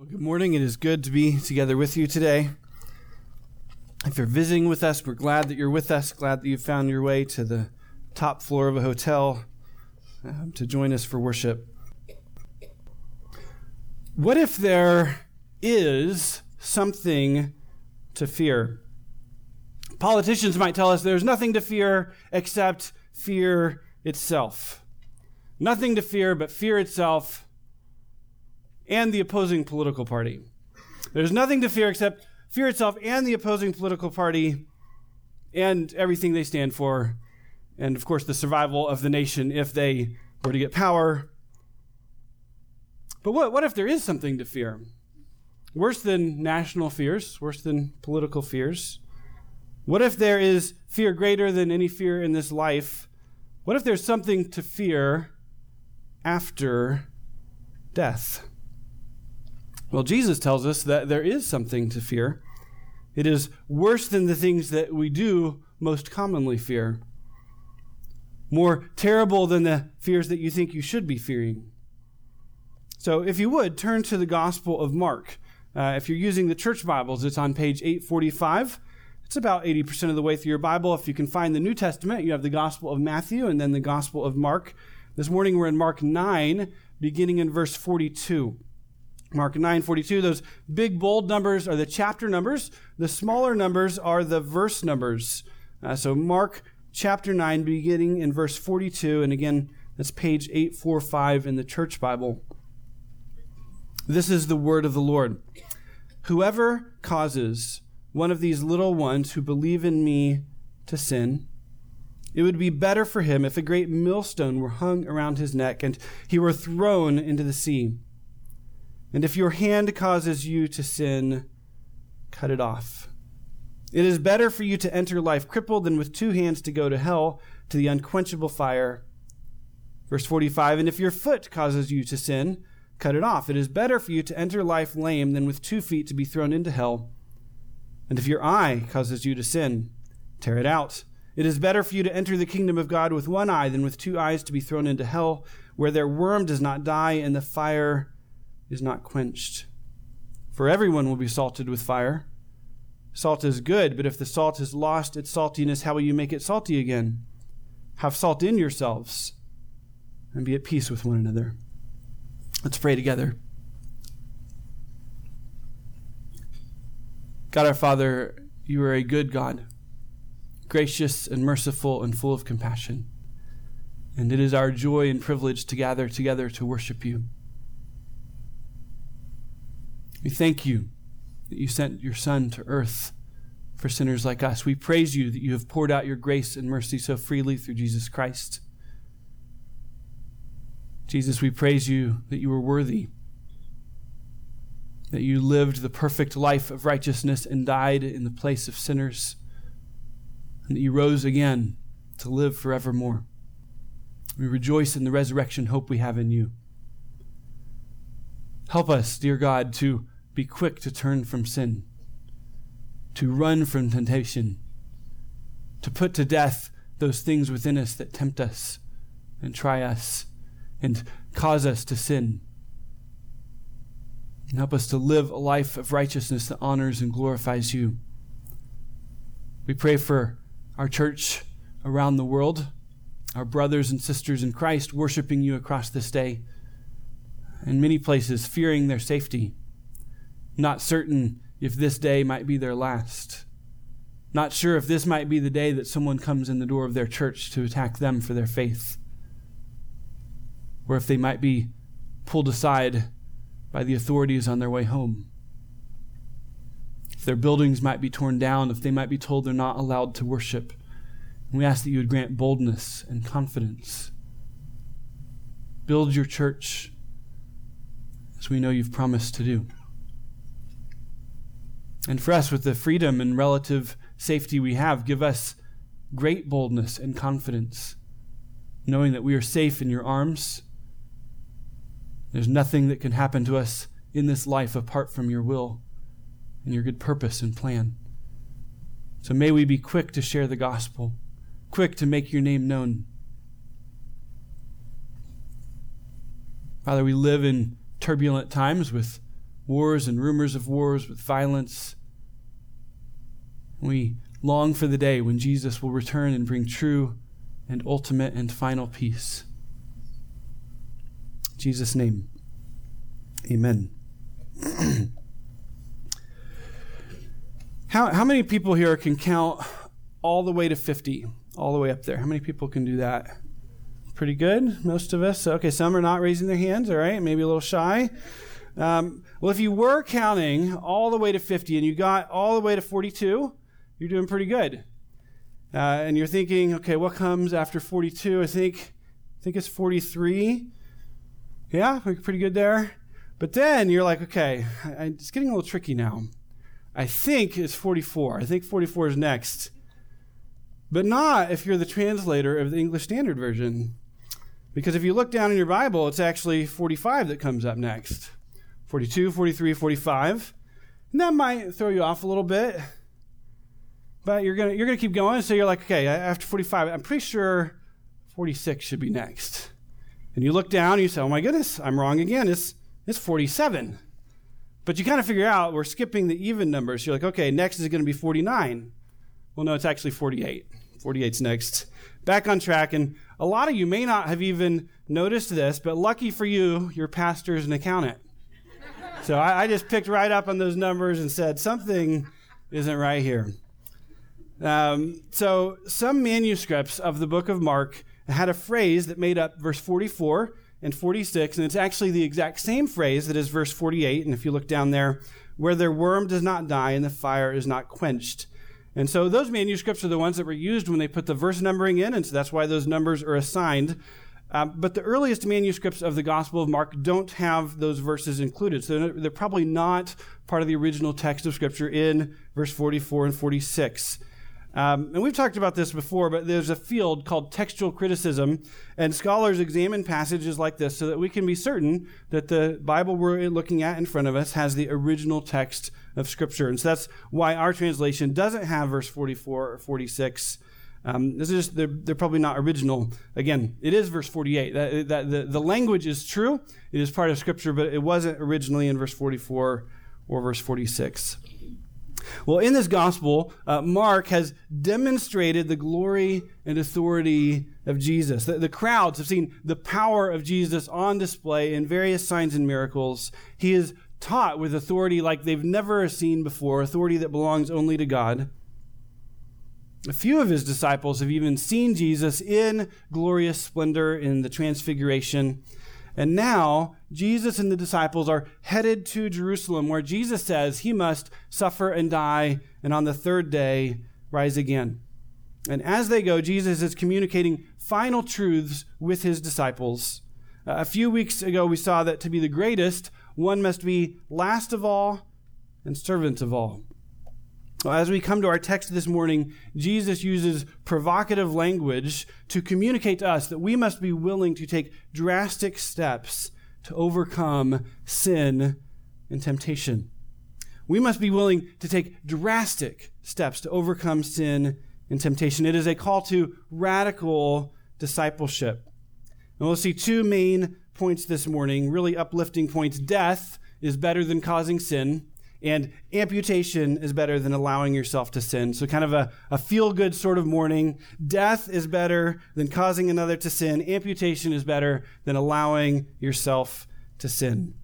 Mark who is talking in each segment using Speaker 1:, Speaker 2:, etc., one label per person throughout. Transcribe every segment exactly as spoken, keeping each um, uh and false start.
Speaker 1: Well, good morning. It is good to be together with you today. If you're visiting with us, we're glad that you're with us, glad that you found your way to the top floor of a hotel um, to join us for worship. What if there is something to fear? Politicians might tell us there's nothing to fear except fear itself. Nothing to fear but fear itself and the opposing political party. There's nothing to fear except fear itself and the opposing political party and everything they stand for, and of course the survival of the nation if they were to get power. But what, what if there is something to fear? Worse than national fears, worse than political fears. What if there is fear greater than any fear in this life? What if there's something to fear after death? Well, Jesus tells us that there is something to fear. It is worse than the things that we do most commonly fear. More terrible than the fears that you think you should be fearing. So if you would, turn to the Gospel of Mark. Uh, if you're using the church Bibles, it's on page eight forty-five. It's about eighty percent of the way through your Bible. If you can find the New Testament, you have the Gospel of Matthew and then the Gospel of Mark. This morning we're in Mark nine, beginning in verse forty-two. Mark nine forty-two, those big bold numbers are the chapter numbers. The smaller numbers are the verse numbers. Uh, so Mark chapter nine, beginning in verse forty-two, and again, that's page eight forty-five in the church Bible. This is the word of the Lord. Whoever causes one of these little ones who believe in me to sin, it would be better for him if a great millstone were hung around his neck and he were thrown into the sea. And if your hand causes you to sin, cut it off. It is better for you to enter life crippled than with two hands to go to hell, to the unquenchable fire. Verse forty-five, and if your foot causes you to sin, cut it off. It is better for you to enter life lame than with two feet to be thrown into hell. And if your eye causes you to sin, tear it out. It is better for you to enter the kingdom of God with one eye than with two eyes to be thrown into hell, where their worm does not die and the fire is not quenched. For everyone will be salted with fire. Salt is good, but if the salt has lost its saltiness, how will you make it salty again? Have salt in yourselves and be at peace with one another. Let's pray together. God our Father, you are a good God, gracious and merciful and full of compassion. And it is our joy and privilege to gather together to worship you. We thank you that you sent your Son to earth for sinners like us. We praise you that you have poured out your grace and mercy so freely through Jesus Christ. Jesus, we praise you that you were worthy, that you lived the perfect life of righteousness and died in the place of sinners, and that you rose again to live forevermore. We rejoice in the resurrection hope we have in you. Help us, dear God, to be quick to turn from sin, to run from temptation, to put to death those things within us that tempt us and try us and cause us to sin. And help us to live a life of righteousness that honors and glorifies you. We pray for our church around the world, our brothers and sisters in Christ worshiping you across this day, in many places fearing their safety, not certain if this day might be their last, not sure if this might be the day that someone comes in the door of their church to attack them for their faith, or if they might be pulled aside by the authorities on their way home, if their buildings might be torn down, if they might be told they're not allowed to worship. And we ask that you would grant boldness and confidence. Build your church as we know you've promised to do. And for us, with the freedom and relative safety we have, give us great boldness and confidence, knowing that we are safe in your arms. There's nothing that can happen to us in this life apart from your will and your good purpose and plan. So may we be quick to share the gospel, quick to make your name known. Father, we live in turbulent times with wars and rumors of wars with violence. We long for the day when Jesus will return and bring true and ultimate and final peace. In Jesus' name, amen. how, how many people here can count all the way to fifty, all the way up there? How many people can do that? Pretty good, most of us. Okay, some are not raising their hands, all right, maybe a little shy. Um, well, if you were counting all the way to fifty and you got all the way to forty-two, you're doing pretty good. Uh, and you're thinking, okay, what comes after forty-two? I think I think it's forty-three. Yeah, we're pretty good there. But then you're like, okay, I, it's getting a little tricky now. I think it's forty-four. I think forty-four is next. But not if you're the translator of the English Standard Version. Because if you look down in your Bible, it's actually forty-five that comes up next. forty-two, forty-three, forty-five. And that might throw you off a little bit. But you're gonna you're gonna keep going. So you're like, okay, after forty-five, I'm pretty sure forty-six should be next. And you look down and you say, oh my goodness, I'm wrong again. It's it's forty-seven. But you kind of figure out we're skipping the even numbers. You're like, okay, next is going to be forty-nine. Well, no, it's actually forty-eight. forty-eight's next. Back on track. And a lot of you may not have even noticed this, but lucky for you, your pastor is an accountant. So I, I just picked right up on those numbers and said, something isn't right here. Um, so some manuscripts of the book of Mark had a phrase that made up verse forty-four and forty-six, and it's actually the exact same phrase that is verse forty-eight. And if you look down there, where their worm does not die and the fire is not quenched. And so those manuscripts are the ones that were used when they put the verse numbering in, and so that's why those numbers are assigned. Uh, but the earliest manuscripts of the Gospel of Mark don't have those verses included, so they're probably not part of the original text of Scripture in verse forty-four and forty-six. Um, and we've talked about this before, but there's a field called textual criticism, and scholars examine passages like this so that we can be certain that the Bible we're looking at in front of us has the original text of Scripture. And so that's why our translation doesn't have verse forty-four or forty-six. Um, this is just, they're, they're probably not original. Again, it is verse forty-eight. That, that, the, the language is true. It is part of Scripture, but it wasn't originally in verse forty-four or verse forty-six. Well, in this gospel, uh, Mark has demonstrated the glory and authority of Jesus. The, the crowds have seen the power of Jesus on display in various signs and miracles. He is taught with authority like they've never seen before, authority that belongs only to God. A few of his disciples have even seen Jesus in glorious splendor in the Transfiguration. And now, Jesus and the disciples are headed to Jerusalem, where Jesus says he must suffer and die, and on the third day, rise again. And as they go, Jesus is communicating final truths with his disciples. Uh, a few weeks ago, we saw that to be the greatest, one must be last of all and servant of all. Well, as we come to our text this morning, Jesus uses provocative language to communicate to us that we must be willing to take drastic steps to overcome sin and temptation. We must be willing to take drastic steps to overcome sin and temptation. It is a call to radical discipleship. And we'll see two main points this morning, really uplifting points. Death is better than causing sin, and amputation is better than allowing yourself to sin. So kind of a, a feel-good sort of morning. Death is better than causing another to sin. Amputation is better than allowing yourself to sin.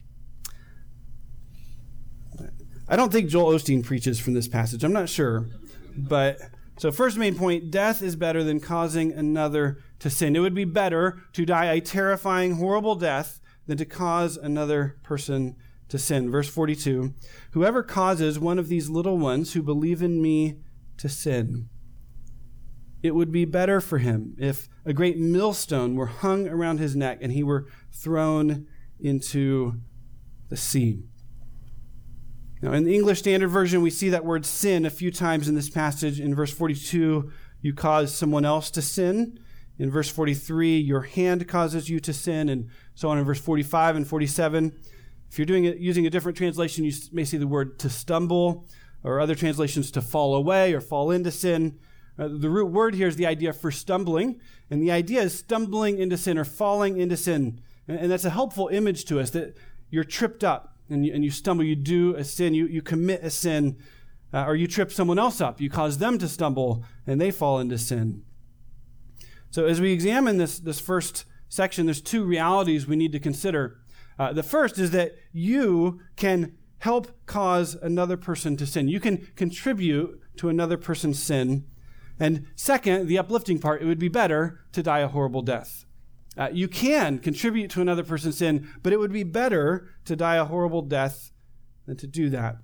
Speaker 1: I don't think Joel Osteen preaches from this passage. I'm not sure. But so first main point, death is better than causing another to sin. It would be better to die a terrifying, horrible death than to cause another person to sin. Verse forty-two, whoever causes one of these little ones who believe in me to sin, it would be better for him if a great millstone were hung around his neck and he were thrown into the sea. Now, in the English Standard Version, we see that word sin a few times in this passage. In verse forty-two, you cause someone else to sin. In verse forty-three, your hand causes you to sin, and so on in verse forty-five and forty-seven. If you're doing it using a different translation, you may see the word to stumble, or other translations to fall away or fall into sin. Uh, the root word here is the idea for stumbling, and the idea is stumbling into sin or falling into sin. And, and that's a helpful image to us, that you're tripped up, and you, and you stumble, you do a sin, you, you commit a sin, uh, or you trip someone else up, you cause them to stumble, and they fall into sin. So as we examine this, this first section, there's two realities we need to consider. Uh, the first is that you can help cause another person to sin. You can contribute to another person's sin. And second, the uplifting part, it would be better to die a horrible death. Uh, you can contribute to another person's sin, but it would be better to die a horrible death than to do that.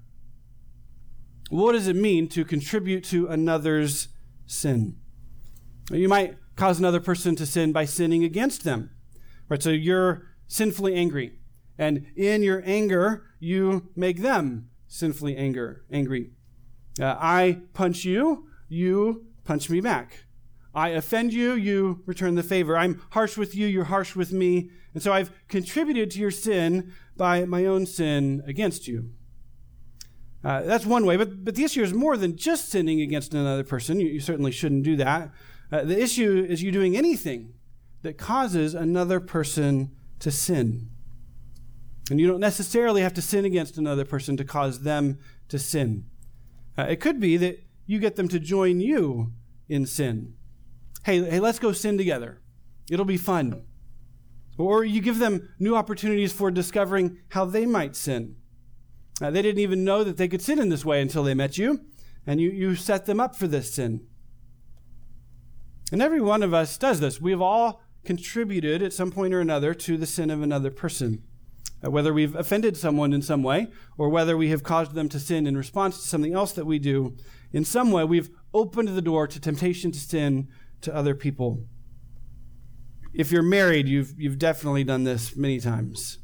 Speaker 1: What does it mean to contribute to another's sin? You might cause another person to sin by sinning against them. Right? So you're sinfully angry, and in your anger, you make them sinfully anger, angry. Uh, I punch you, you punch me back. I offend you, you return the favor. I'm harsh with you, you're harsh with me. And so I've contributed to your sin by my own sin against you. Uh, that's one way, but, but the issue is more than just sinning against another person. You, you certainly shouldn't do that. Uh, the issue is you doing anything that causes another person to sin. And you don't necessarily have to sin against another person to cause them to sin. Uh, it could be that you get them to join you in sin. Hey, hey, let's go sin together. It'll be fun. Or you give them new opportunities for discovering how they might sin. Uh, they didn't even know that they could sin in this way until they met you, and you, you set them up for this sin. And every one of us does this. We have all contributed at some point or another to the sin of another person. Uh, whether we've offended someone in some way, or whether we have caused them to sin in response to something else that we do, in some way we've opened the door to temptation to sin to other people. If you're married, you've you've definitely done this many times.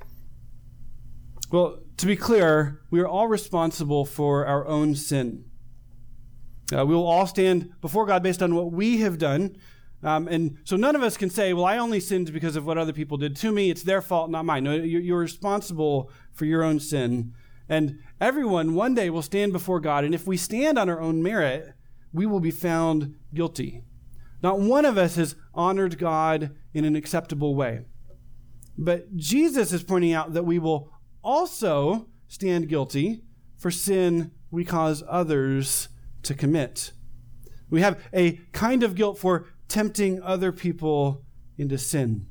Speaker 1: Well, to be clear, we are all responsible for our own sin. Uh, we will all stand before God based on what we have done. Um, and so none of us can say, well, I only sinned because of what other people did to me. It's their fault, not mine. No, you're, you're responsible for your own sin. And everyone one day will stand before God. And if we stand on our own merit, we will be found guilty. Not one of us has honored God in an acceptable way. But Jesus is pointing out that we will also stand guilty for sin we cause others to commit. We have a kind of guilt for tempting other people into sin.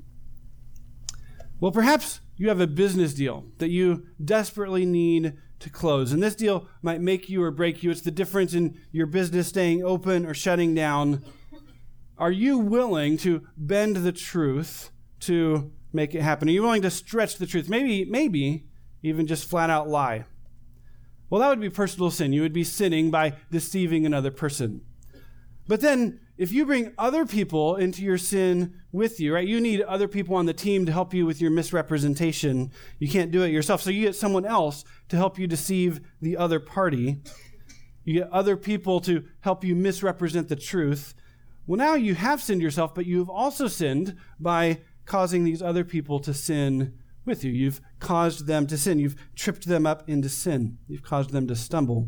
Speaker 1: Well, perhaps you have a business deal that you desperately need to close, and this deal might make you or break you. It's the difference in your business staying open or shutting down. Are you willing to bend the truth to make it happen? Are you willing to stretch the truth? Maybe, maybe even just flat out lie. Well, that would be personal sin. You would be sinning by deceiving another person. But then, if you bring other people into your sin with you, right? You need other people on the team to help you with your misrepresentation. You can't do it yourself. So you get someone else to help you deceive the other party. You get other people to help you misrepresent the truth. Well, now you have sinned yourself, but you've also sinned by causing these other people to sin with you. You've caused them to sin. You've tripped them up into sin. You've caused them to stumble.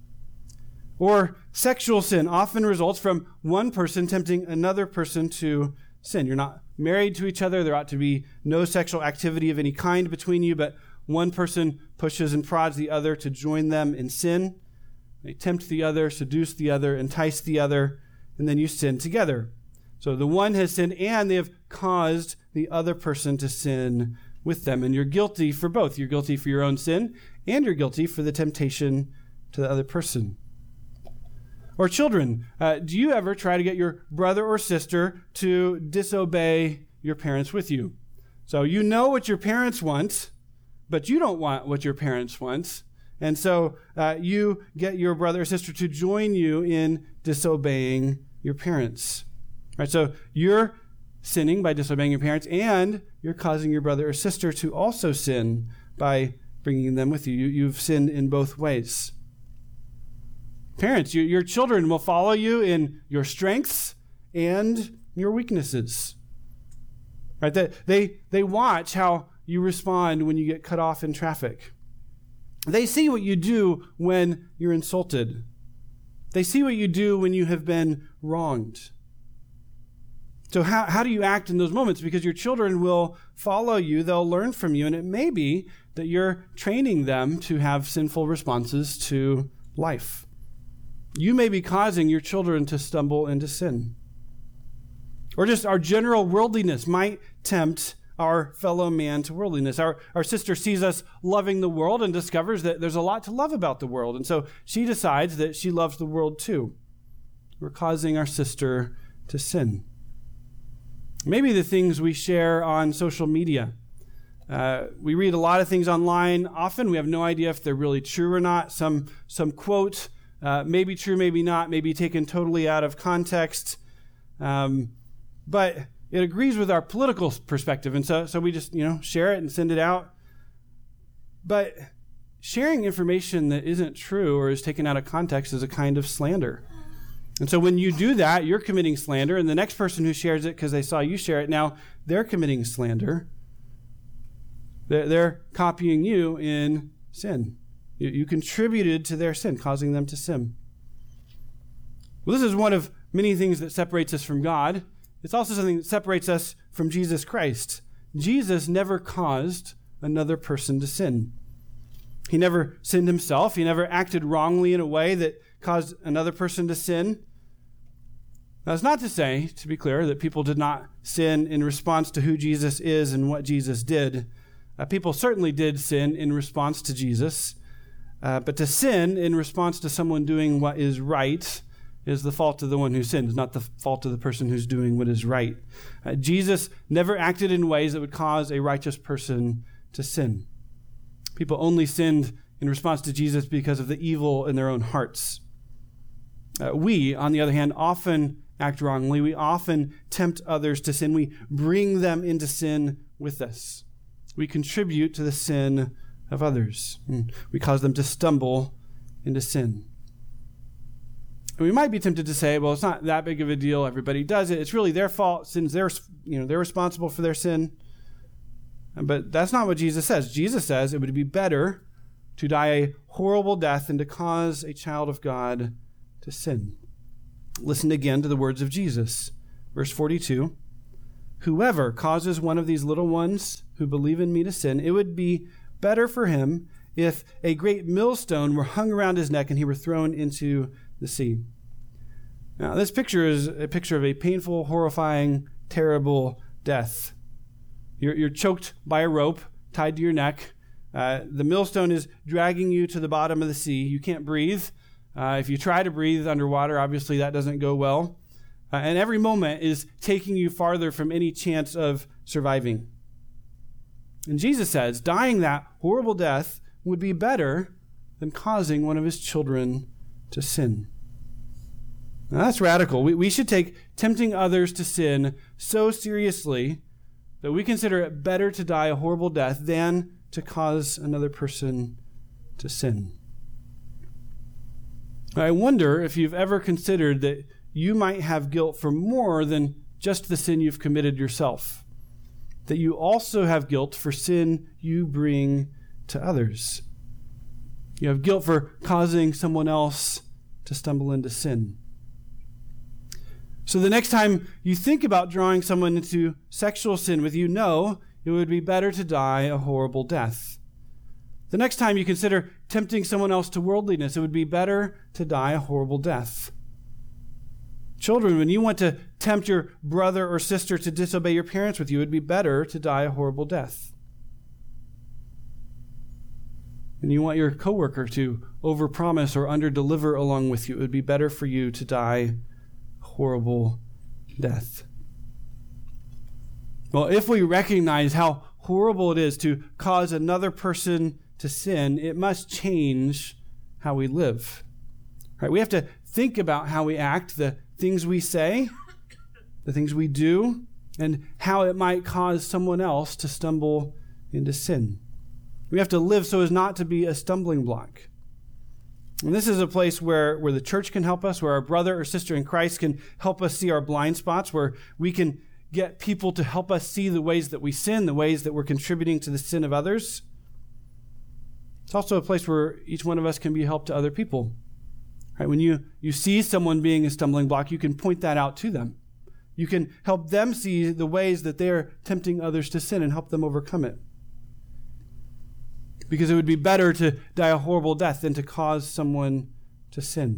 Speaker 1: Or sexual sin often results from one person tempting another person to sin. You're not married to each other. There ought to be no sexual activity of any kind between you, but one person pushes and prods the other to join them in sin. They tempt the other, seduce the other, entice the other, and then you sin together. So the one has sinned, and they have caused the other person to sin with them. And you're guilty for both. You're guilty for your own sin, and you're guilty for the temptation to the other person. Or children, uh, do you ever try to get your brother or sister to disobey your parents with you? So you know what your parents want, but you don't want what your parents want. And so uh, you get your brother or sister to join you in disobeying your parents. Right? So you're sinning by disobeying your parents, and you're causing your brother or sister to also sin by bringing them with you. you you've sinned in both ways. Parents, you, your children will follow you in your strengths and your weaknesses. Right? They, they, they watch how you respond when you get cut off in traffic. They see what you do when you're insulted. They see what you do when you have been wronged. So how, how do you act in those moments? Because your children will follow you, they'll learn from you, and it may be that you're training them to have sinful responses to life. You may be causing your children to stumble into sin. Or just our general worldliness might tempt our fellow man to worldliness. Our, our sister sees us loving the world and discovers that there's a lot to love about the world. And so she decides that she loves the world too. We're causing our sister to sin. Maybe the things we share on social media. Uh, we read a lot of things online. Often we have no idea if they're really true or not. Some, some quote uh, may be true, maybe not, maybe taken totally out of context. Um, but it agrees with our political perspective. And so, so we just, you know, share it and send it out. But sharing information that isn't true or is taken out of context is a kind of slander. And so when you do that, you're committing slander, and the next person who shares it because they saw you share it, now they're committing slander. They're, they're copying you in sin. You, you contributed to their sin, causing them to sin. Well, this is one of many things that separates us from God. It's also something that separates us from Jesus Christ. Jesus never caused another person to sin. He never sinned himself. He never acted wrongly in a way that caused another person to sin. That's not to say, to be clear, that people did not sin in response to who Jesus is and what Jesus did. Uh, people certainly did sin in response to Jesus. Uh, but to sin in response to someone doing what is right is the fault of the one who sins, not the fault of the person who's doing what is right. Uh, Jesus never acted in ways that would cause a righteous person to sin. People only sinned in response to Jesus because of the evil in their own hearts. Uh, we, on the other hand, often act wrongly. We often tempt others to sin. We bring them into sin with us. We contribute to the sin of others. We cause them to stumble into sin. And we might be tempted to say, well, it's not that big of a deal. Everybody does it. It's really their fault since they're, you know, they're responsible for their sin. But that's not what Jesus says. Jesus says it would be better to die a horrible death than to cause a child of God to sin. Listen again to the words of Jesus. Verse forty-two, whoever causes one of these little ones who believe in me to sin, it would be better for him if a great millstone were hung around his neck and he were thrown into the sea. Now, this picture is a picture of a painful, horrifying, terrible death. You're, you're choked by a rope tied to your neck. Uh, the millstone is dragging you to the bottom of the sea. You can't breathe. Uh, if you try to breathe underwater, obviously that doesn't go well. Uh, and every moment is taking you farther from any chance of surviving. And Jesus says, dying that horrible death would be better than causing one of his children to sin. Now, that's radical. We, we should take tempting others to sin so seriously that we consider it better to die a horrible death than to cause another person to sin. I wonder if you've ever considered that you might have guilt for more than just the sin you've committed yourself. That you also have guilt for sin you bring to others. You have guilt for causing someone else to stumble into sin. So the next time you think about drawing someone into sexual sin with you, know it would be better to die a horrible death. The next time you consider tempting someone else to worldliness, it would be better to die a horrible death. Children, when you want to tempt your brother or sister to disobey your parents with you, it would be better to die a horrible death. And you want your coworker to overpromise or underdeliver along with you, it would be better for you to die a horrible death. Well, if we recognize how horrible it is to cause another person to sin, it must change how we live. Right? We have to think about how we act, the things we say, the things we do, and how it might cause someone else to stumble into sin. We have to live so as not to be a stumbling block. And this is a place where, where the church can help us, where our brother or sister in Christ can help us see our blind spots, where we can get people to help us see the ways that we sin, the ways that we're contributing to the sin of others. It's also a place where each one of us can be help to other people. Right? When you, you see someone being a stumbling block, you can point that out to them. You can help them see the ways that they're tempting others to sin and help them overcome it. because it would be better to die a horrible death than to cause someone to sin.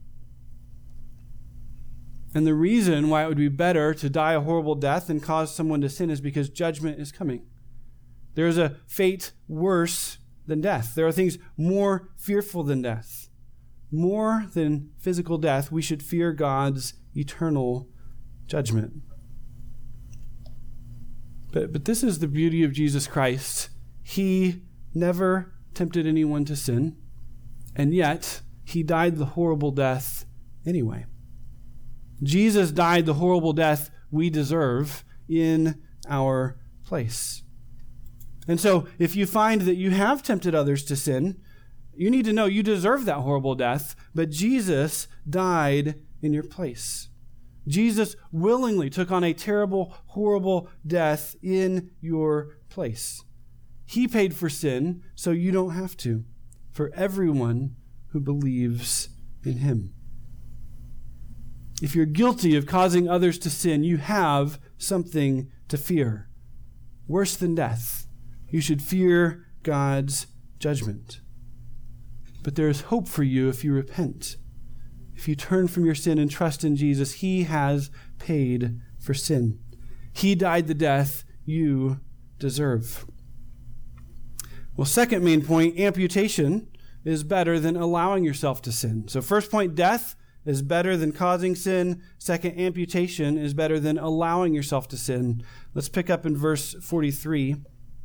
Speaker 1: And the reason why it would be better to die a horrible death than cause someone to sin is because judgment is coming. There is a fate worse than death. There are things more fearful than death. More than physical death, we should fear God's eternal judgment. But, but this is the beauty of Jesus Christ. He never tempted anyone to sin, and yet he died the horrible death anyway. Jesus died the horrible death we deserve in our place. And so if you find that you have tempted others to sin, you need to know you deserve that horrible death, but Jesus died in your place. Jesus willingly took on a terrible, horrible death in your place. He paid for sin, so you don't have to, for everyone who believes in him. If you're guilty of causing others to sin, you have something to fear. Worse than death, you should fear God's judgment. But there is hope for you if you repent. If you turn from your sin and trust in Jesus, he has paid for sin. He died the death you deserve. Well, second main point, amputation is better than allowing yourself to sin. So first point, death is better than causing sin. Second, amputation is better than allowing yourself to sin. Let's pick up in verse forty-three.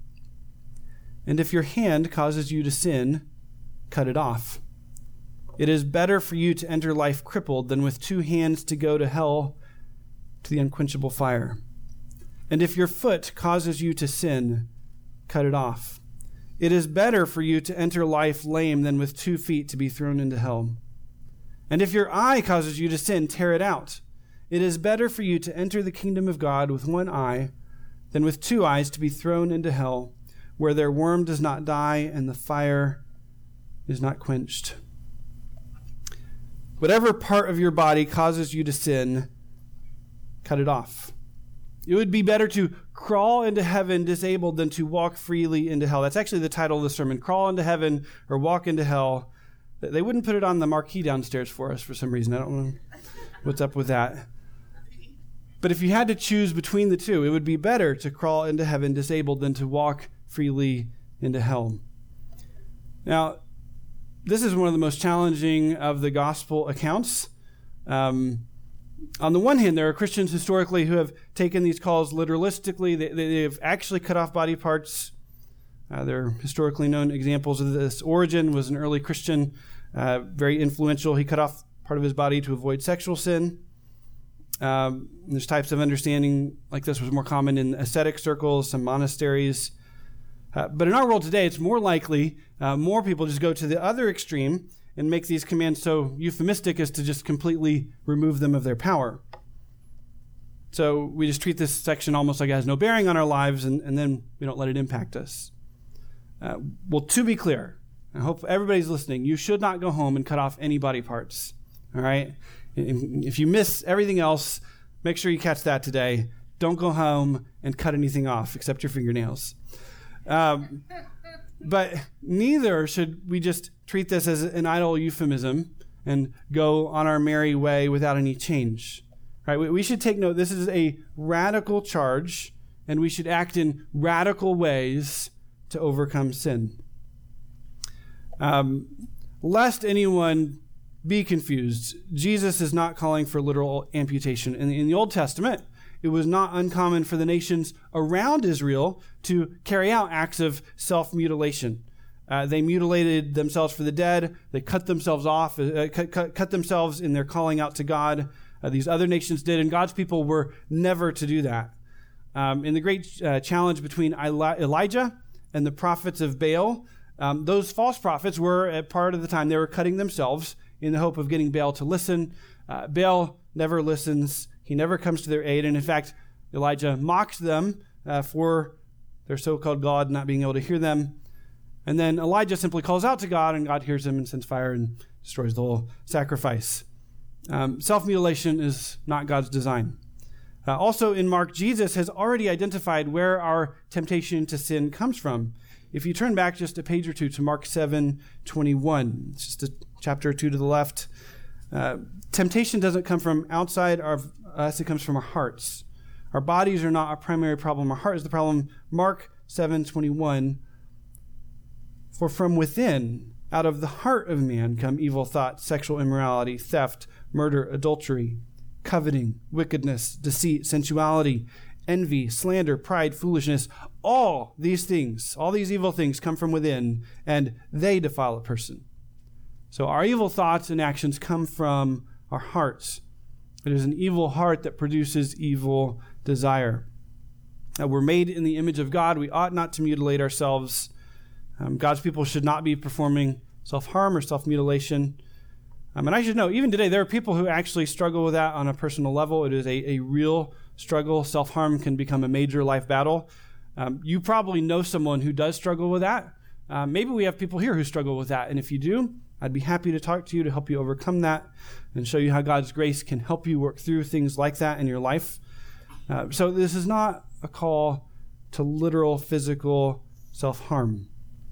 Speaker 1: And if your hand causes you to sin, cut it off. It is better for you to enter life crippled than with two hands to go to hell, to the unquenchable fire. And if your foot causes you to sin, cut it off. It is better for you to enter life lame than with two feet to be thrown into hell. And if your eye causes you to sin, tear it out. It is better for you to enter the kingdom of God with one eye than with two eyes to be thrown into hell, where their worm does not die and the fire is not quenched. Whatever part of your body causes you to sin, cut it off. It would be better to crawl into heaven disabled than to walk freely into hell. That's actually the title of the sermon, Crawl into Heaven or Walk into Hell. They wouldn't put it on the marquee downstairs for us for some reason. I don't know what's up with that. But if you had to choose between the two, it would be better to crawl into heaven disabled than to walk freely into hell. Now, this is one of the most challenging of the gospel accounts. Um, on the one hand, there are Christians historically who have taken these calls literalistically. They, they have actually cut off body parts. Uh, there are historically known examples of this. Origen was an early Christian, uh, very influential. He cut off part of his body to avoid sexual sin. Um, there's types of understanding like this was more common in ascetic circles, some monasteries. Uh, but in our world today, it's more likely uh, more people just go to the other extreme and make these commands so euphemistic as to just completely remove them of their power. So we just treat this section almost like it has no bearing on our lives, and, and then we don't let it impact us. Uh, well, to be clear, I hope everybody's listening, you should not go home and cut off any body parts, all right? If you miss everything else, make sure you catch that today. Don't go home and cut anything off except your fingernails. Um, but neither should we just treat this as an idle euphemism and go on our merry way without any change. Right? We, we should take note, this is a radical charge, and we should act in radical ways to overcome sin. Um, lest anyone be confused, Jesus is not calling for literal amputation. In, in the Old Testament, it was not uncommon for the nations around Israel to carry out acts of self-mutilation. Uh, they mutilated themselves for the dead. They cut themselves off, uh, cut, cut, cut themselves in their calling out to God. Uh, these other nations did, and God's people were never to do that. Um, in the great uh, challenge between Eli- Elijah and the prophets of Baal, um, those false prophets were, at part of the time, they were cutting themselves in the hope of getting Baal to listen. Uh, Baal never listens. He never comes to their aid. And in fact, Elijah mocks them uh, for their so-called God not being able to hear them. And then Elijah simply calls out to God, and God hears him and sends fire and destroys the whole sacrifice. Um, self-mutilation is not God's design. Uh, also in Mark, Jesus has already identified where our temptation to sin comes from. if you turn back just a page or two to Mark seven twenty-one, it's just a chapter or two to the left, uh, temptation doesn't come from outside of us, it comes from our hearts. Our bodies are not our primary problem. Our heart is the problem. Mark seven twenty-one, for from within, out of the heart of man, come evil thoughts, sexual immorality, theft, murder, adultery, coveting, wickedness, deceit, sensuality, envy, slander, pride, foolishness. All these things, all these evil things come from within, and they defile a person. So our evil thoughts and actions come from our hearts. It is an evil heart that produces evil desire. Uh, we're made in the image of God. We ought not to mutilate ourselves. Um, God's people should not be performing self-harm or self-mutilation. Um, and I should know, even today, there are people who actually struggle with that on a personal level. It is a, a real struggle. Self-harm can become a major life battle. Um, you probably know someone who does struggle with that. Uh, maybe we have people here who struggle with that. And if you do, I'd be happy to talk to you to help you overcome that and show you how God's grace can help you work through things like that in your life. Uh, so this is not a call to literal physical self-harm.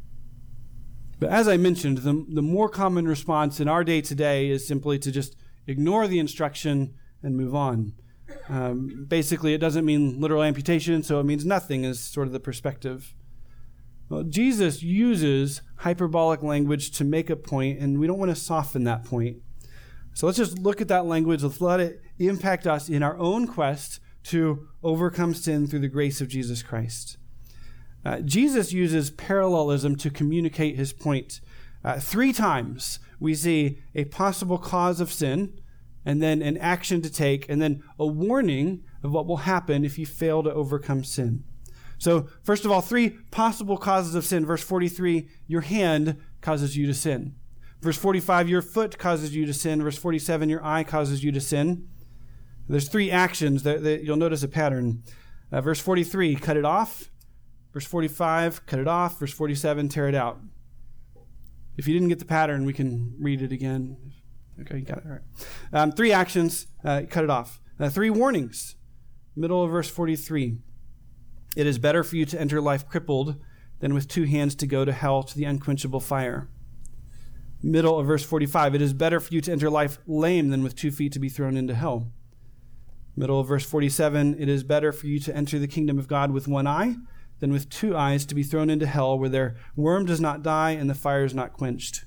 Speaker 1: But as I mentioned, the, the more common response in our day today is simply to just ignore the instruction and move on. Um, basically, it doesn't mean literal amputation, so it means nothing is sort of the perspective. Well, Jesus uses hyperbolic language to make a point, and we don't want to soften that point. So let's just look at that language. Let's let it impact us in our own quest to overcome sin through the grace of Jesus Christ. Uh, Jesus uses parallelism to communicate his point. Uh, three times we see a possible cause of sin, and then an action to take, and then a warning of what will happen if you fail to overcome sin. So, first of all, three possible causes of sin. Verse forty-three, your hand causes you to sin. Verse forty-five, your foot causes you to sin. Verse forty-seven, your eye causes you to sin. There's three actions that, that you'll notice a pattern. Uh, verse forty-three, cut it off. Verse forty-five, cut it off. Verse forty-seven, tear it out. If you didn't get the pattern, we can read it again. Okay, you got it. All right. Um, three actions, uh, cut it off. Uh, three warnings. Middle of verse forty-three. It is better for you to enter life crippled than with two hands to go to hell, to the unquenchable fire. Middle of verse forty-five. It is better for you to enter life lame than with two feet to be thrown into hell. Middle of verse forty-seven. It is better for you to enter the kingdom of God with one eye than with two eyes to be thrown into hell, where their worm does not die and the fire is not quenched.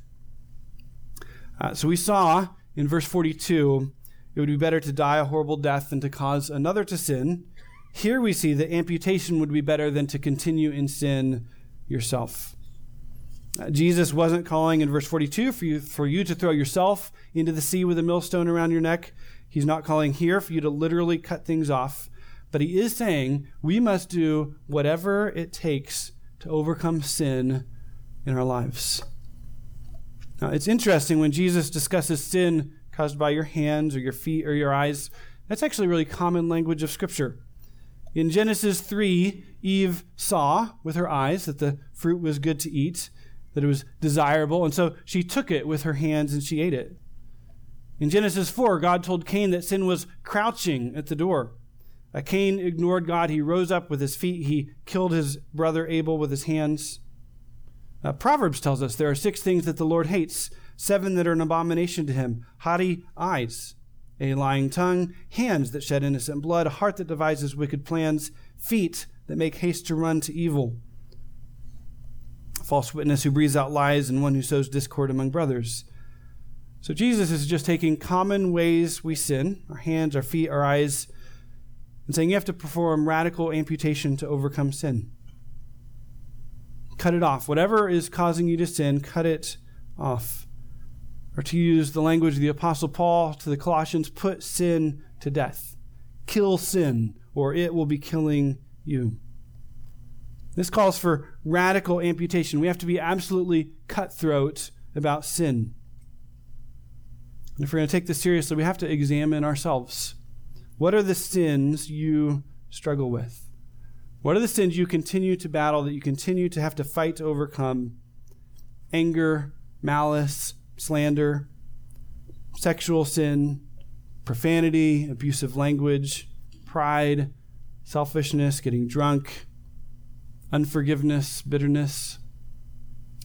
Speaker 1: Uh, so we saw in verse forty-two, it would be better to die a horrible death than to cause another to sin. Here we see that amputation would be better than to continue in sin yourself. Uh, Jesus wasn't calling in verse forty-two for you, for you to throw yourself into the sea with a millstone around your neck. He's not calling here for you to literally cut things off. But he is saying we must do whatever it takes to overcome sin in our lives. Now, it's interesting when Jesus discusses sin caused by your hands or your feet or your eyes. That's actually really common language of Scripture. In Genesis three, Eve saw with her eyes that the fruit was good to eat, that it was desirable, and so she took it with her hands and she ate it. In Genesis four, God told Cain that sin was crouching at the door. Uh, Cain ignored God. He rose up with his feet. He killed his brother Abel with his hands. Uh, Proverbs tells us there are six things that the Lord hates, seven that are an abomination to him: haughty eyes, a lying tongue, hands that shed innocent blood, a heart that devises wicked plans, feet that make haste to run to evil, a false witness who breathes out lies, and one who sows discord among brothers. So Jesus is just taking common ways we sin, our hands, our feet, our eyes, and saying you have to perform radical amputation to overcome sin. Cut it off. Whatever is causing you to sin, cut it off. Or to use the language of the Apostle Paul to the Colossians, put sin to death. Kill sin, or it will be killing you. This calls for radical amputation. We have to be absolutely cutthroat about sin. And if we're going to take this seriously, we have to examine ourselves. What are the sins you struggle with? What are the sins you continue to battle, that you continue to have to fight to overcome? Anger, malice, slander, sexual sin, profanity, abusive language, pride, selfishness, getting drunk, unforgiveness, bitterness.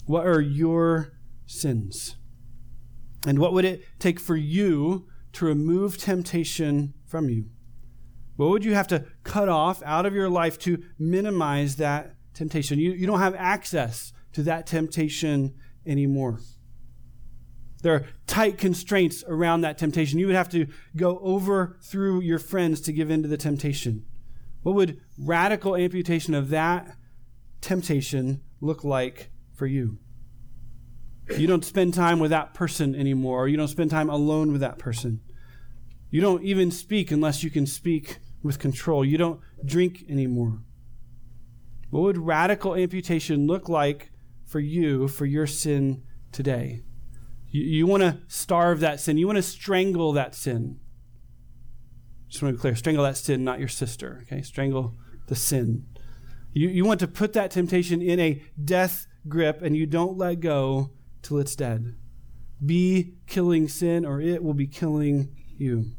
Speaker 1: What are your sins? And what would it take for you to remove temptation from you? What would you have to cut off out of your life to minimize that temptation? You, you don't have access to that temptation anymore. There are tight constraints around that temptation. You would have to go over through your friends to give in to the temptation. What would radical amputation of that temptation look like for you? You don't spend time with that person anymore, or you don't spend time alone with that person. You don't even speak unless you can speak with control. You don't drink anymore. What would radical amputation look like for you, for your sin today? You, you want to starve that sin. You want to strangle that sin. Just want to be clear, strangle that sin, not your sister. Okay, strangle the sin. You, you want to put that temptation in a death grip, and you don't let go till it's dead. Be killing sin, or it will be killing you.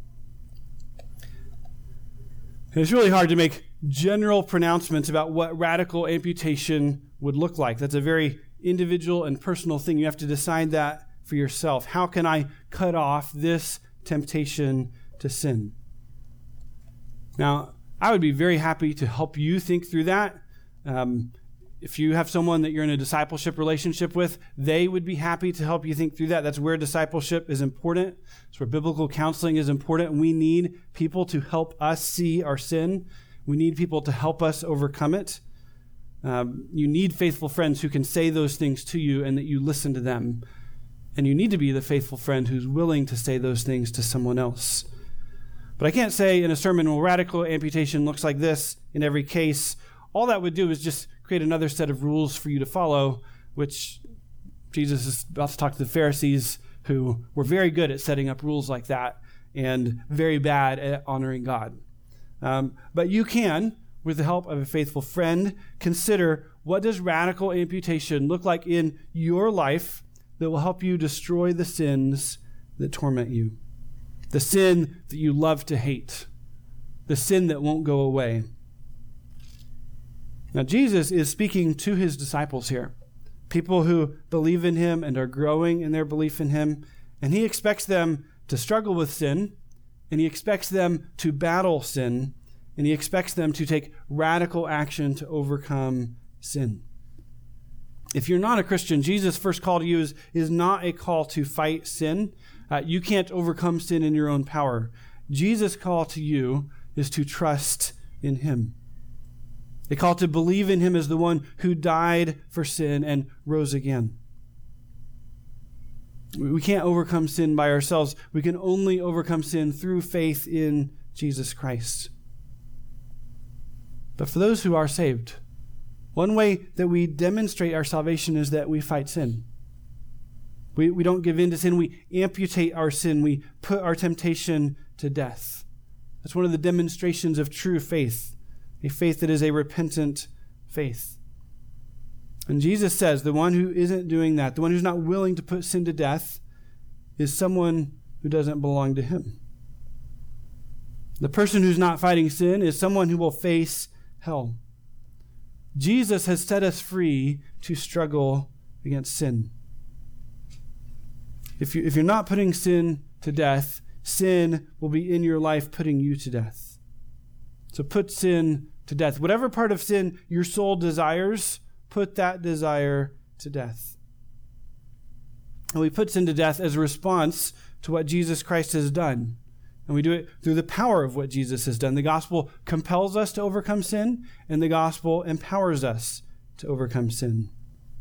Speaker 1: And it's really hard to make general pronouncements about what radical amputation would look like. That's a very individual and personal thing. You have to decide that for yourself. How can I cut off this temptation to sin? Now, I would be very happy to help you think through that. Um, if you have someone that you're in a discipleship relationship with, they would be happy to help you think through that. That's where discipleship is important. It's where biblical counseling is important. We need people to help us see our sin. We need people to help us overcome it. Um, you need faithful friends who can say those things to you and that you listen to them. And you need to be the faithful friend who's willing to say those things to someone else. But I can't say in a sermon, well, radical amputation looks like this in every case. All that would do is just create another set of rules for you to follow, which Jesus is about to talk to the Pharisees, who were very good at setting up rules like that and very bad at honoring God. Um, but you can, with the help of a faithful friend, consider what does radical amputation look like in your life that will help you destroy the sins that torment you. The sin that you love to hate. The sin that won't go away. Now, Jesus is speaking to his disciples here, people who believe in him and are growing in their belief in him, and he expects them to struggle with sin, and he expects them to battle sin, and he expects them to take radical action to overcome sin. If you're not a Christian, Jesus' first call to you is, is not a call to fight sin. Uh, you can't overcome sin in your own power. Jesus' call to you is to trust in him. A call to believe in him as the one who died for sin and rose again. We can't overcome sin by ourselves. We can only overcome sin through faith in Jesus Christ. But for those who are saved, one way that we demonstrate our salvation is that we fight sin. We, we don't give in to sin. We amputate our sin. We put our temptation to death. That's one of the demonstrations of true faith. A faith that is a repentant faith. And Jesus says the one who isn't doing that, the one who's not willing to put sin to death, is someone who doesn't belong to him. The person who's not fighting sin is someone who will face hell. Jesus has set us free to struggle against sin. If you, if you're not putting sin to death, sin will be in your life putting you to death. So put sin to death. Whatever part of sin your soul desires, put that desire to death. And we put sin to death as a response to what Jesus Christ has done. And we do it through the power of what Jesus has done. The gospel compels us to overcome sin, and the gospel empowers us to overcome sin.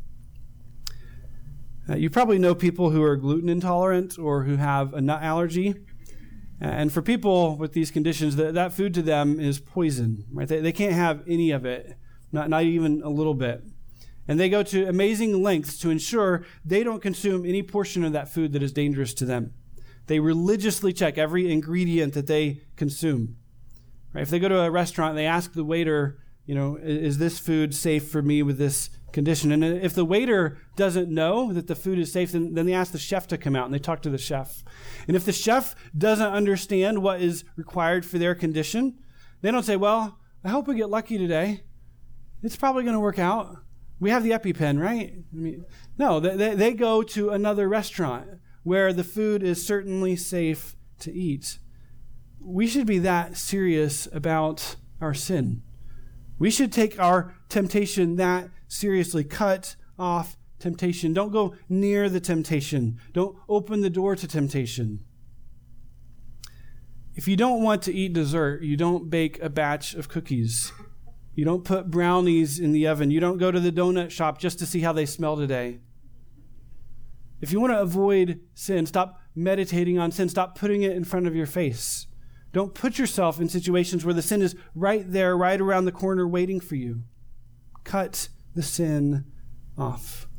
Speaker 1: Uh, you probably know people who are gluten intolerant or who have a nut allergy. And for people with these conditions, that, that food to them is poison, right? They, they can't have any of it, not, not even a little bit. And they go to amazing lengths to ensure they don't consume any portion of that food that is dangerous to them. They religiously check every ingredient that they consume. Right? If they go to a restaurant, they ask the waiter, you know, is this food safe for me with this condition? And if the waiter doesn't know that the food is safe, then, then they ask the chef to come out and they talk to the chef. And if the chef doesn't understand what is required for their condition, they don't say, well, I hope we get lucky today. It's probably going to work out. We have the EpiPen, right? I mean, no, they, they go to another restaurant where the food is certainly safe to eat. We should be that serious about our sin. We should take our temptation that seriously. Cut off temptation. Don't go near the temptation. Don't open the door to temptation. If you don't want to eat dessert, you don't bake a batch of cookies. You don't put brownies in the oven. You don't go to the donut shop just to see how they smell today. If you want to avoid sin, stop meditating on sin. Stop putting it in front of your face. Don't put yourself in situations where the sin is right there, right around the corner, waiting for you. Cut the sin off.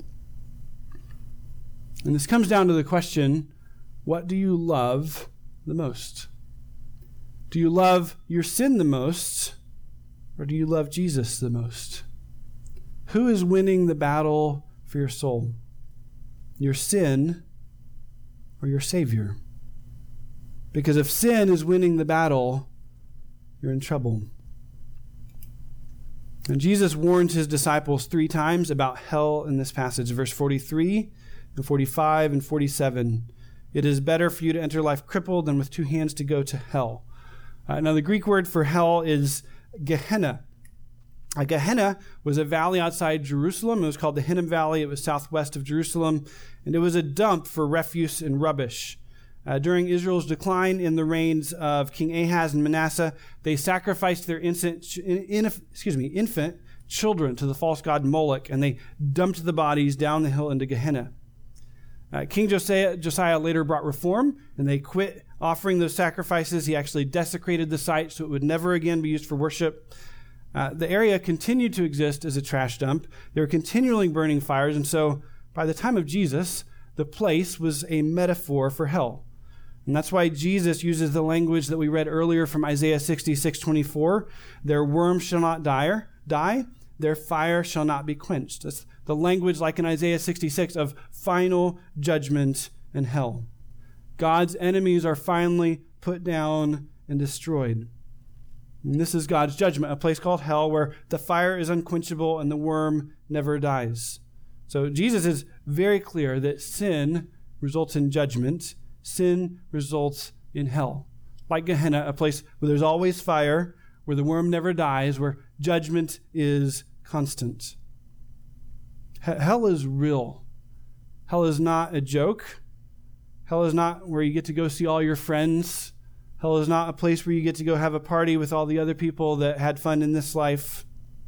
Speaker 1: And this comes down to the question, what do you love the most? Do you love your sin the most? Or do you love Jesus the most? Who is winning the battle for your soul? Your sin or your Savior? Because if sin is winning the battle, you're in trouble. And Jesus warns his disciples three times about hell in this passage, verse forty-three and forty-five and forty-seven. It is better for you to enter life crippled than with two hands to go to hell. Uh, now, the Greek word for hell is Gehenna. Uh, Gehenna was a valley outside Jerusalem. It was called the Hinnom Valley. It was southwest of Jerusalem, and it was a dump for refuse and rubbish. Uh, during Israel's decline in the reigns of King Ahaz and Manasseh, they sacrificed their infant, in, in, excuse me, infant children to the false god Moloch, and they dumped the bodies down the hill into Gehenna. Uh, King Josiah, Josiah later brought reform, and they quit offering those sacrifices. He actually desecrated the site so it would never again be used for worship. Uh, the area continued to exist as a trash dump. They were continually burning fires, and so by the time of Jesus, the place was a metaphor for hell. And that's why Jesus uses the language that we read earlier from Isaiah sixty-six twenty-four. Their worm shall not die, die, their fire shall not be quenched. That's the language, like in Isaiah sixty-six, of final judgment and hell. God's enemies are finally put down and destroyed. And this is God's judgment, a place called hell where the fire is unquenchable and the worm never dies. So Jesus is very clear that sin results in judgment. Sin results in hell. Like Gehenna, a place where there's always fire, where the worm never dies, where judgment is constant. H- hell is real. Hell is not a joke. Hell is not where you get to go see all your friends. Hell is not a place where you get to go have a party with all the other people that had fun in this life.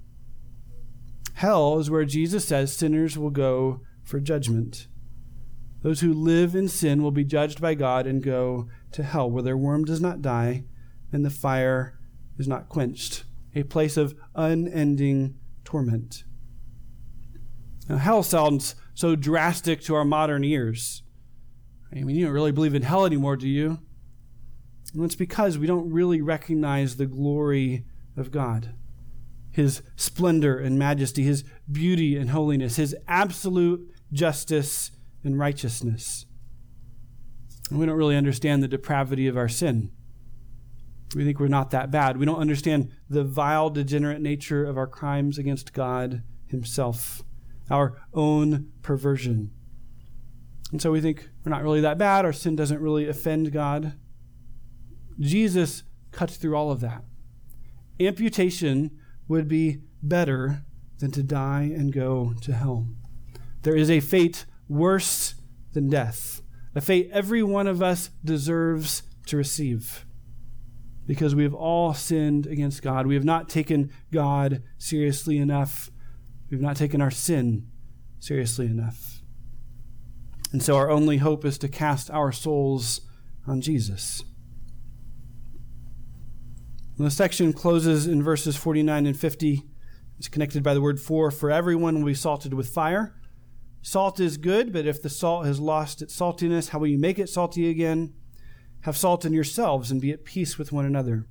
Speaker 1: Hell is where Jesus says sinners will go for judgment. Those who live in sin will be judged by God and go to hell, where their worm does not die and the fire is not quenched, a place of unending torment. Now, hell sounds so drastic to our modern ears. I mean, you don't really believe in hell anymore, do you? And it's because we don't really recognize the glory of God, his splendor and majesty, his beauty and holiness, his absolute justice and righteousness. And we don't really understand the depravity of our sin. We think we're not that bad. We don't understand the vile, degenerate nature of our crimes against God himself, our own perversion. And so we think we're not really that bad. Our sin doesn't really offend God. Jesus cuts through all of that. Amputation would be better than to die and go to hell. There is a fate worse than death, a fate every one of us deserves to receive, because we have all sinned against God. We have not taken God seriously enough. We have not taken our sin seriously enough. And so our only hope is to cast our souls on Jesus. And the section closes in verses forty-nine and fifty. It's connected by the word for. For everyone will be salted with fire. Salt is good, but if the salt has lost its saltiness, how will you make it salty again? Have salt in yourselves and be at peace with one another.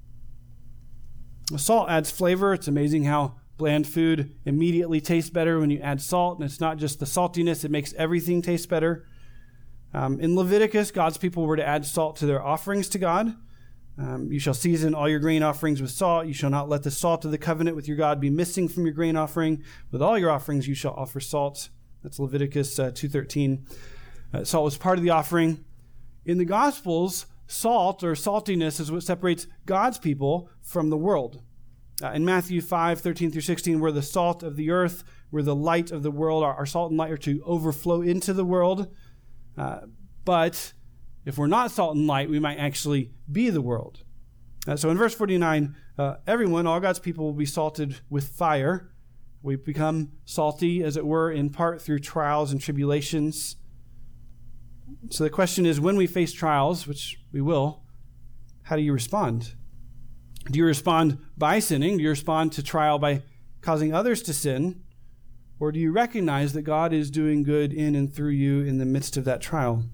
Speaker 1: Salt adds flavor. It's amazing how bland food immediately tastes better when you add salt. And it's not just the saltiness, it makes everything taste better. Um, in Leviticus, God's people were to add salt to their offerings to God. Um, you shall season all your grain offerings with salt. You shall not let the salt of the covenant with your God be missing from your grain offering. With all your offerings you shall offer salt. That's Leviticus uh, two thirteen. Uh, salt was part of the offering. In the Gospels, salt or saltiness is what separates God's people from the world. Uh, in Matthew five thirteen through sixteen, we're the salt of the earth. We're the light of the world. Our, our salt and light are to overflow into the world. Uh, but if we're not salt and light, we might actually be the world. Uh, so in verse forty-nine, uh, everyone, all God's people, will be salted with fire. We become salty, as it were, in part through trials and tribulations. So the question is, when we face trials, which we will, how do you respond? Do you respond by sinning? Do you respond to trial by causing others to sin? Or do you recognize that God is doing good in and through you in the midst of that trial?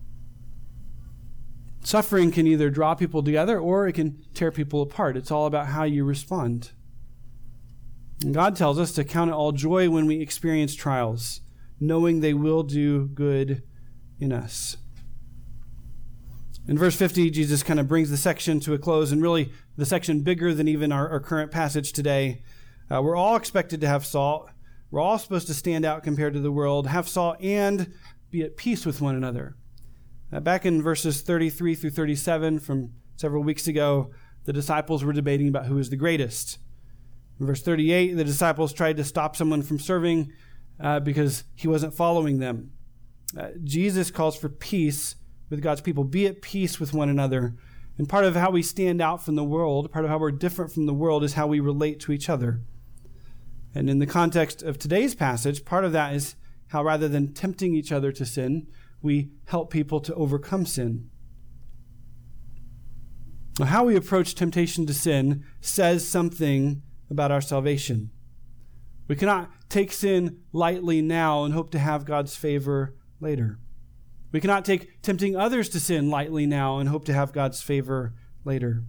Speaker 1: Suffering can either draw people together or it can tear people apart. It's all about how you respond. And God tells us to count it all joy when we experience trials, knowing they will do good in us. In verse fifty, Jesus kind of brings the section to a close, and really the section bigger than even our, our current passage today. Uh, we're all expected to have salt. We're all supposed to stand out compared to the world, have salt, and be at peace with one another. Uh, back in verses thirty-three through thirty-seven from several weeks ago, the disciples were debating about who is the greatest. In verse thirty-eight, the disciples tried to stop someone from serving uh, because he wasn't following them. Uh, Jesus calls for peace with God's people. Be at peace with one another. And part of how we stand out from the world, part of how we're different from the world, is how we relate to each other. And in the context of today's passage, part of that is how rather than tempting each other to sin, we help people to overcome sin. Now, how we approach temptation to sin says something about our salvation. We cannot take sin lightly now and hope to have God's favor later. We cannot take tempting others to sin lightly now and hope to have God's favor later.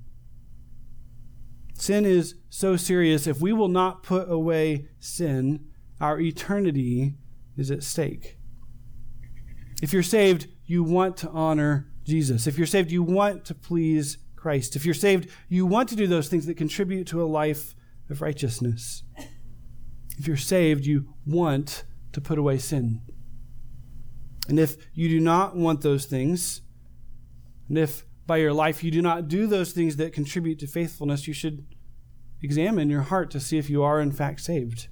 Speaker 1: Sin is so serious. If we will not put away sin, our eternity is at stake. If you're saved, you want to honor Jesus. If you're saved, you want to please Christ. If you're saved, you want to do those things that contribute to a life of righteousness. If you're saved, you want to put away sin. And if you do not want those things, and if by your life you do not do those things that contribute to faithfulness, you should examine your heart to see if you are in fact saved.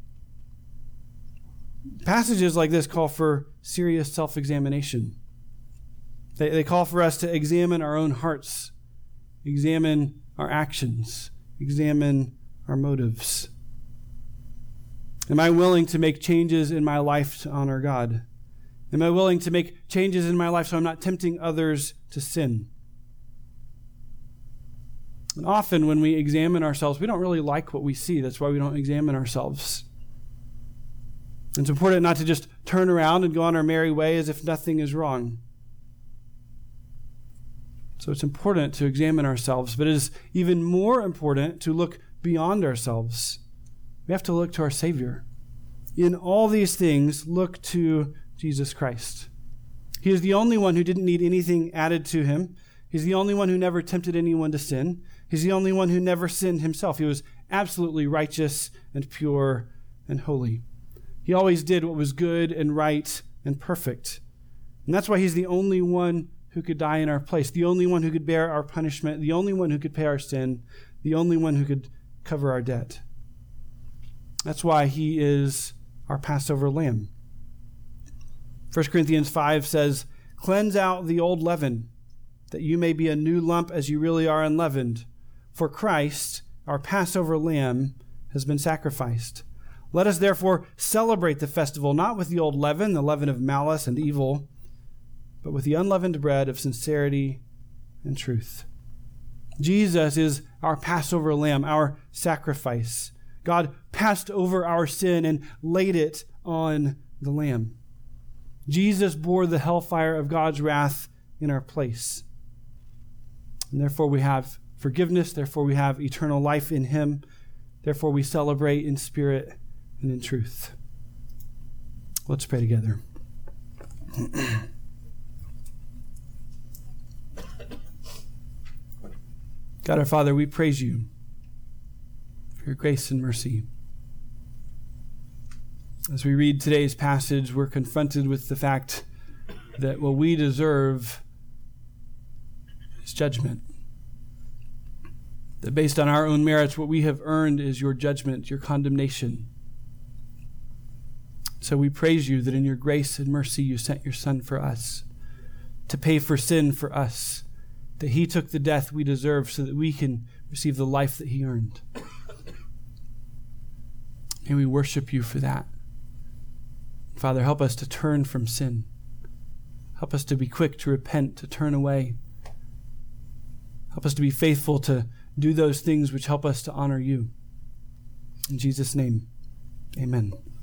Speaker 1: Passages like this call for serious self-examination. They, they call for us to examine our own hearts, examine our actions, examine our motives. Am I willing to make changes in my life to honor God? Am I willing to make changes in my life so I'm not tempting others to sin? And often when we examine ourselves, we don't really like what we see. That's why we don't examine ourselves. It's important not to just turn around and go on our merry way as if nothing is wrong. So it's important to examine ourselves, but it is even more important to look beyond ourselves. We have to look to our Savior. In all these things, look to Jesus Christ. He is the only one who didn't need anything added to him. He's the only one who never tempted anyone to sin. He's the only one who never sinned himself. He was absolutely righteous and pure and holy. He always did what was good and right and perfect. And that's why he's the only one who could die in our place, the only one who could bear our punishment, the only one who could pay our sin, the only one who could cover our debt. That's why he is our Passover lamb. First Corinthians five says, "Cleanse out the old leaven, that you may be a new lump as you really are unleavened. For Christ, our Passover lamb, has been sacrificed. Let us therefore celebrate the festival, not with the old leaven, the leaven of malice and evil, but with the unleavened bread of sincerity and truth." Jesus is our Passover lamb, our sacrifice. God passed over our sin and laid it on the lamb. Jesus bore the hellfire of God's wrath in our place. And therefore we have forgiveness. Therefore we have eternal life in him. Therefore we celebrate in spirit and in truth. Let's pray together. God our Father, we praise you for your grace and mercy. As we read today's passage, we're confronted with the fact that what we deserve is judgment. That based on our own merits, what we have earned is your judgment, your condemnation. So we praise you that in your grace and mercy you sent your Son for us, to pay for sin for us, that he took the death we deserve so that we can receive the life that he earned. And we worship you for that. Father, help us to turn from sin. Help us to be quick to repent, to turn away. Help us to be faithful to do those things which help us to honor you. In Jesus' name, amen.